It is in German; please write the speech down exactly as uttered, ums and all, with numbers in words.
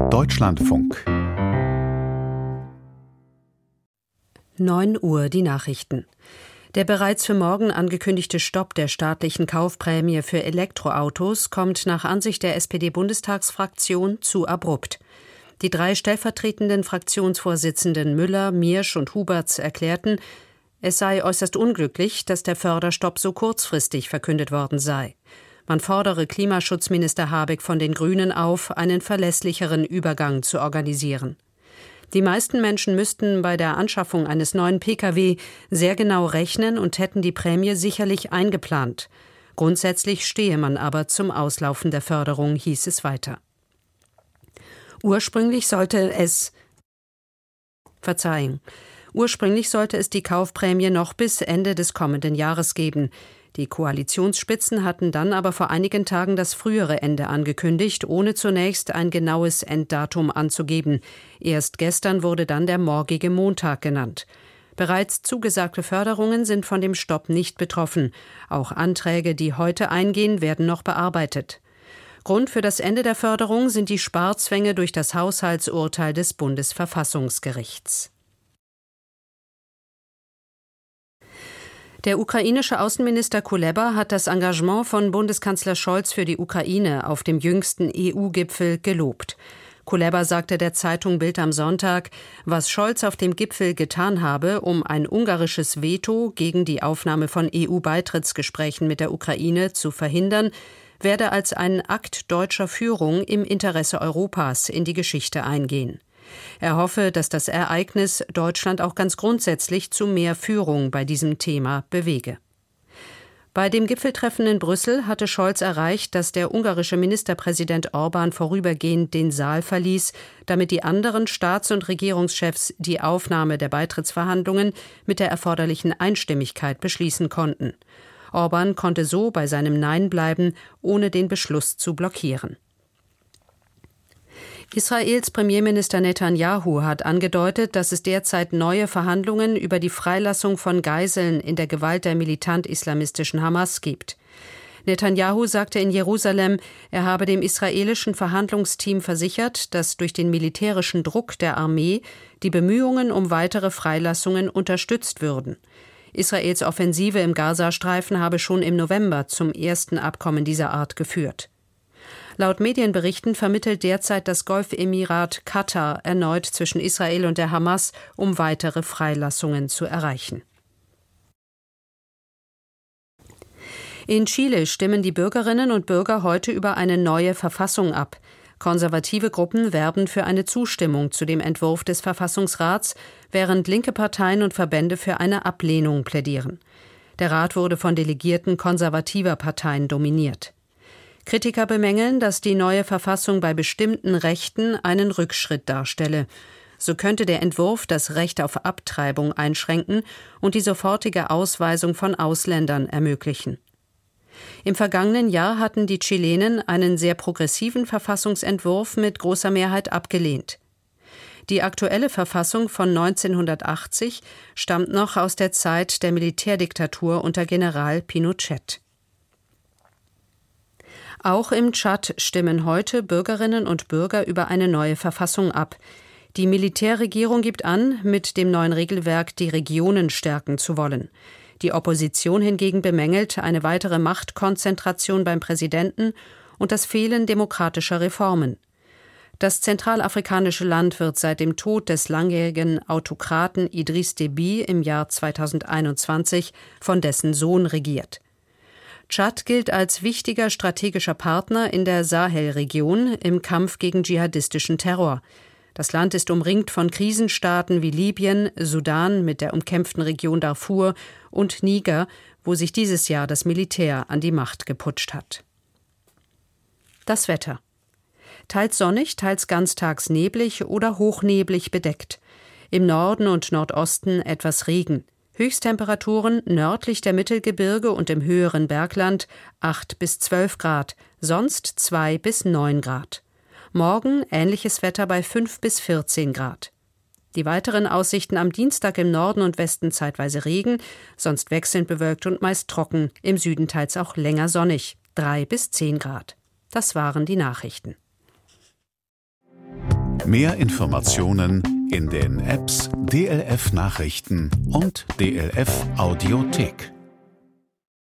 Deutschlandfunk. neun Uhr die Nachrichten. Der bereits für morgen angekündigte Stopp der staatlichen Kaufprämie für Elektroautos kommt nach Ansicht der S P D-Bundestagsfraktion zu abrupt. Die drei stellvertretenden Fraktionsvorsitzenden Müller, Miersch und Huberts erklärten, es sei äußerst unglücklich, dass der Förderstopp so kurzfristig verkündet worden sei. Man fordere Klimaschutzminister Habeck von den Grünen auf, einen verlässlicheren Übergang zu organisieren. Die meisten Menschen müssten bei der Anschaffung eines neuen Pkw sehr genau rechnen und hätten die Prämie sicherlich eingeplant. Grundsätzlich stehe man aber zum Auslaufen der Förderung, hieß es weiter. Ursprünglich sollte es Verzeihung. Ursprünglich sollte es die Kaufprämie noch bis Ende des kommenden Jahres geben. Die Koalitionsspitzen hatten dann aber vor einigen Tagen das frühere Ende angekündigt, ohne zunächst ein genaues Enddatum anzugeben. Erst gestern wurde dann der morgige Montag genannt. Bereits zugesagte Förderungen sind von dem Stopp nicht betroffen. Auch Anträge, die heute eingehen, werden noch bearbeitet. Grund für das Ende der Förderung sind die Sparzwänge durch das Haushaltsurteil des Bundesverfassungsgerichts. Der ukrainische Außenminister Kuleba hat das Engagement von Bundeskanzler Scholz für die Ukraine auf dem jüngsten E U-Gipfel gelobt. Kuleba sagte der Zeitung Bild am Sonntag, was Scholz auf dem Gipfel getan habe, um ein ungarisches Veto gegen die Aufnahme von E U-Beitrittsgesprächen mit der Ukraine zu verhindern, werde als ein Akt deutscher Führung im Interesse Europas in die Geschichte eingehen. Er hoffe, dass das Ereignis Deutschland auch ganz grundsätzlich zu mehr Führung bei diesem Thema bewege. Bei dem Gipfeltreffen in Brüssel hatte Scholz erreicht, dass der ungarische Ministerpräsident Orbán vorübergehend den Saal verließ, damit die anderen Staats- und Regierungschefs die Aufnahme der Beitrittsverhandlungen mit der erforderlichen Einstimmigkeit beschließen konnten. Orbán konnte so bei seinem Nein bleiben, ohne den Beschluss zu blockieren. Israels Premierminister Netanyahu hat angedeutet, dass es derzeit neue Verhandlungen über die Freilassung von Geiseln in der Gewalt der militant-islamistischen Hamas gibt. Netanyahu sagte in Jerusalem, er habe dem israelischen Verhandlungsteam versichert, dass durch den militärischen Druck der Armee die Bemühungen um weitere Freilassungen unterstützt würden. Israels Offensive im Gazastreifen habe schon im November zum ersten Abkommen dieser Art geführt. Laut Medienberichten vermittelt derzeit das Golfemirat Katar erneut zwischen Israel und der Hamas, um weitere Freilassungen zu erreichen. In Chile stimmen die Bürgerinnen und Bürger heute über eine neue Verfassung ab. Konservative Gruppen werben für eine Zustimmung zu dem Entwurf des Verfassungsrats, während linke Parteien und Verbände für eine Ablehnung plädieren. Der Rat wurde von Delegierten konservativer Parteien dominiert. Kritiker bemängeln, dass die neue Verfassung bei bestimmten Rechten einen Rückschritt darstelle. So könnte der Entwurf das Recht auf Abtreibung einschränken und die sofortige Ausweisung von Ausländern ermöglichen. Im vergangenen Jahr hatten die Chilenen einen sehr progressiven Verfassungsentwurf mit großer Mehrheit abgelehnt. Die aktuelle Verfassung von neunzehnhundertachtzig stammt noch aus der Zeit der Militärdiktatur unter General Pinochet. Auch im Tschad stimmen heute Bürgerinnen und Bürger über eine neue Verfassung ab. Die Militärregierung gibt an, mit dem neuen Regelwerk die Regionen stärken zu wollen. Die Opposition hingegen bemängelt eine weitere Machtkonzentration beim Präsidenten und das Fehlen demokratischer Reformen. Das zentralafrikanische Land wird seit dem Tod des langjährigen Autokraten Idriss Déby im Jahr zweitausendeinundzwanzig von dessen Sohn regiert. Tschad gilt als wichtiger strategischer Partner in der Sahelregion im Kampf gegen dschihadistischen Terror. Das Land ist umringt von Krisenstaaten wie Libyen, Sudan mit der umkämpften Region Darfur und Niger, wo sich dieses Jahr das Militär an die Macht geputscht hat. Das Wetter. Teils sonnig, teils ganztags neblig oder hochneblig bedeckt. Im Norden und Nordosten etwas Regen. Höchsttemperaturen nördlich der Mittelgebirge und im höheren Bergland acht bis zwölf Grad, sonst zwei bis neun Grad. Morgen ähnliches Wetter bei fünf bis vierzehn Grad. Die weiteren Aussichten am Dienstag im Norden und Westen zeitweise Regen, sonst wechselnd bewölkt und meist trocken, im Süden teils auch länger sonnig, drei bis zehn Grad. Das waren die Nachrichten. Mehr Informationen in den Apps D L F Nachrichten und D L F Audiothek.